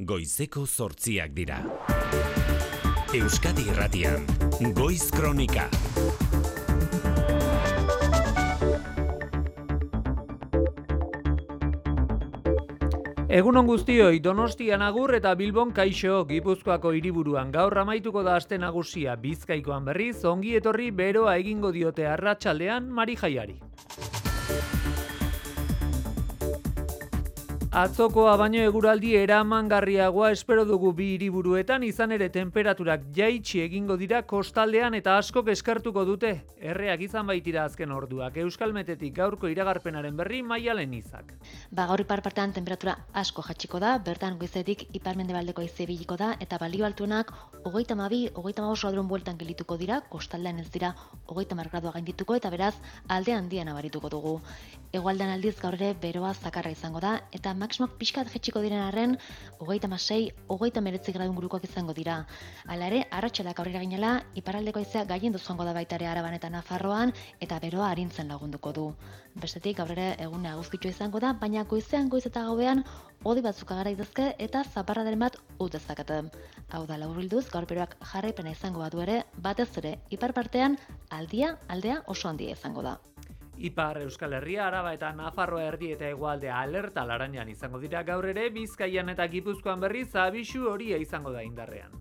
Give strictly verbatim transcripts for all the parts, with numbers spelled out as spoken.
Goizeko zortziak dira. Euskadi Irratian, Goiz Kronika. Egunon guztioi, Donostian agur eta Bilbon kaixo, Gipuzkoako hiriburuan gaur amaituko da aste nagusia. Bizkaikoan berriz, ongi etorri beroa egingo diote arratsaldean Marijaiari. Atzokoa baino eguraldi eramangarriagoa espero dugu bi hiriburuetan, izan ere temperaturak jaitsi egingo dira kostaldean eta askok eskertuko dute. Erreak izan baitira azken orduak. Euskalmetetik gaurko iragarpenaren berri Maialen Izak. Ba, gaur ipar partean temperatura asko jatsiko da, bertan goizetik ipar-mendebaldeko haize ibiliko da eta balio altuenak hogeita hamabi, hogeita hamabost graduren bueltan gelituko dira, kostaldean ez dira hogeita hamar gradua gaindituko eta beraz alde handian abarituko dugu. Hegoaldean aldiz gaur ere beroa zakarra izango da eta maksimoak pixkat jetxiko diren arren, hogeita hamasei, hogeita hemeretzi gradu ingurukoak izango dira. Hala ere, arratsalak aurrera ginela, iparraldeko haizea gailendu joango da baita ere Araban eta Nafarroan eta beroa arintzen lagunduko du. Bestetik aurrera eguna eguzkitsua izango da, baina goizean goiz eta gauean hodi batzuk agar daitezke eta zaparradaren bat ut dezakete. Hau da laburbilduz, gaur beroak jarraipena izango badu ere, batez ere ipar partean aldia, aldea oso handia izango da. Ipar Euskal Herria, Araba eta Nafarroa erdi eta hegoaldea alerta laranjan izango dira gaur ere, Bizkaian eta Gipuzkoan berriz abisu horia izango da indarrean.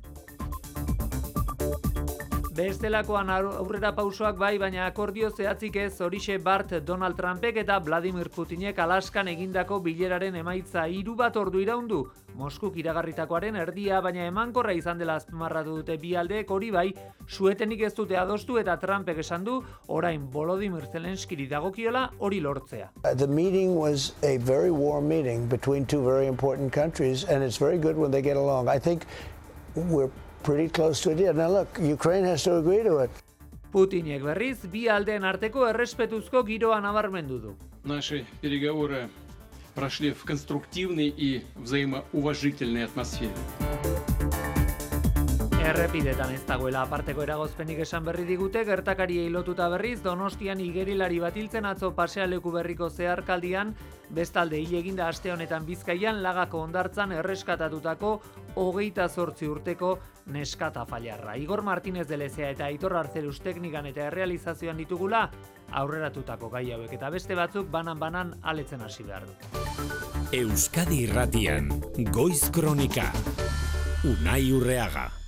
Bestelakoan aurrera pausoak bai, baina akordio zehatzik ez, horixe bart Donald Trumpek eta Vladimir Putinek Alaskan egindako bileraren emaitza hiru bat ordu iraundu. Moskuk iragarritakoaren erdia, baina emankorra izan dela azpimarratu dute bi aldeek, hori bai, suetenik ez dute adostu eta Trumpek esan du, orain Volodymyr Zelenskiri dagokiola hori lortzea. The meeting was a very warm meeting between two very important countries, and it's very good when they get along. I think we're pretty close to it. Now look, Ukraine has to agree to it. Putinek berriz, bi aldeen arteko errespetuzko giroa nabarmendu du. Наши переговоры прошли в конструктивной и взаимоуважительной атмосфере. Errepidetan ez dagoela aparteko eragozpenik esan berri digute, gertakariei lotuta berriz, Donostian igerilari bat hiltzen atzo pasealeku berriko zeharkaldian, bestalde hil eginda aste honetan Bizkaian Lagako hondartzan erreskatatutako hogeita zortzi urteko neskata fallarra. Igor Martínez de Lezea eta Aitor Arzeluz teknikan eta errealizazioan ditugula, aurreratutako gai hauek eta beste batzuk banan-banan aletzen hasi behar du. Euskadi Irratian, Goiz Kronika. Unai Urreaga.